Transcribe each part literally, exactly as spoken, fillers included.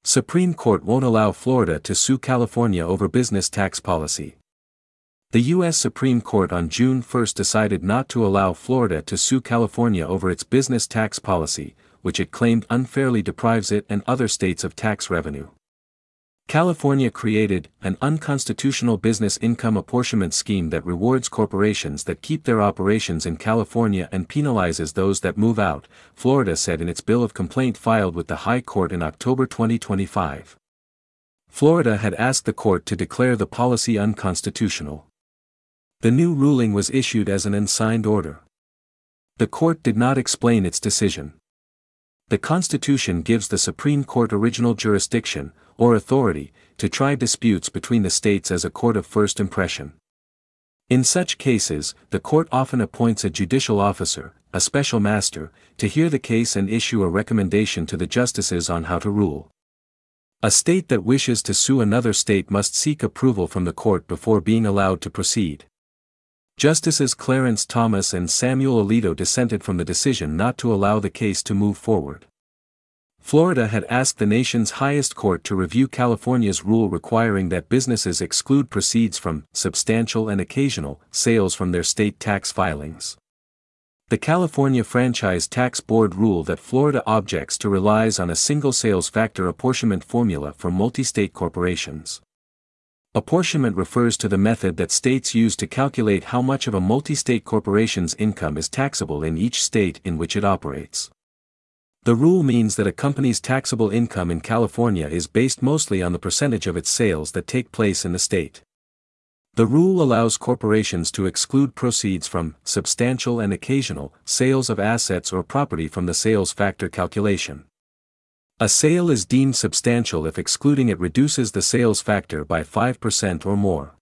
Supreme Court won't allow Florida to sue California over business tax policy. The U S Supreme Court on June first decided not to allow Florida to sue California over its business tax policy, which it claimed unfairly deprives it and other states of tax revenue. California created an unconstitutional business income apportionment scheme that rewards corporations that keep their operations in California and penalizes those that move out, Florida said in its bill of complaint filed with the High Court in October twenty twenty-five. Florida had asked the court to declare the policy unconstitutional. The new ruling was issued as an unsigned order. The court did not explain its decision. The Constitution gives the Supreme Court original jurisdiction, or authority, to try disputes between the states as a court of first impression. In such cases, the court often appoints a judicial officer, a special master, to hear the case and issue a recommendation to the justices on how to rule. A state that wishes to sue another state must seek approval from the court before being allowed to proceed. Justices Clarence Thomas and Samuel Alito dissented from the decision not to allow the case to move forward. Florida had asked the nation's highest court to review California's rule requiring that businesses exclude proceeds from substantial and occasional sales from their state tax filings. The California Franchise Tax Board rule that Florida objects to relies on a single sales factor apportionment formula for multi-state corporations. Apportionment refers to the method that states use to calculate how much of a multi-state corporation's income is taxable in each state in which it operates. The rule means that a company's taxable income in California is based mostly on the percentage of its sales that take place in the state. The rule allows corporations to exclude proceeds from substantial and occasional sales of assets or property from the sales factor calculation. A sale is deemed substantial if excluding it reduces the sales factor by five percent or more.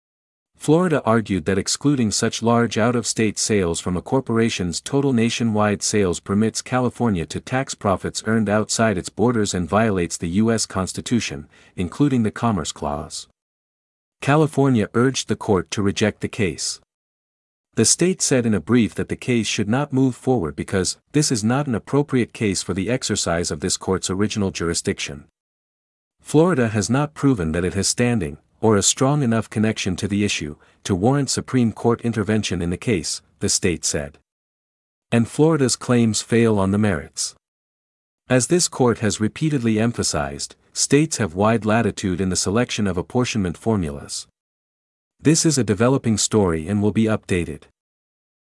Florida argued that excluding such large out-of-state sales from a corporation's total nationwide sales permits California to tax profits earned outside its borders and violates the U S Constitution, including the Commerce Clause. California urged the court to reject the case. The state said in a brief that the case should not move forward because this is not an appropriate case for the exercise of this court's original jurisdiction. Florida has not proven that it has standing, or a strong enough connection to the issue, to warrant Supreme Court intervention in the case, the state said. And Florida's claims fail on the merits. As this court has repeatedly emphasized, states have wide latitude in the selection of apportionment formulas. This is a developing story and will be updated.